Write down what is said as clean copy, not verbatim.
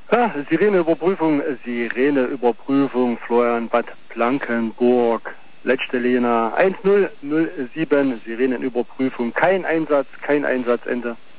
Ja, Sireneüberprüfung, Florian Bad Blankenburg, letzte Lena 1007, Sirenenüberprüfung, kein Einsatz, Ende.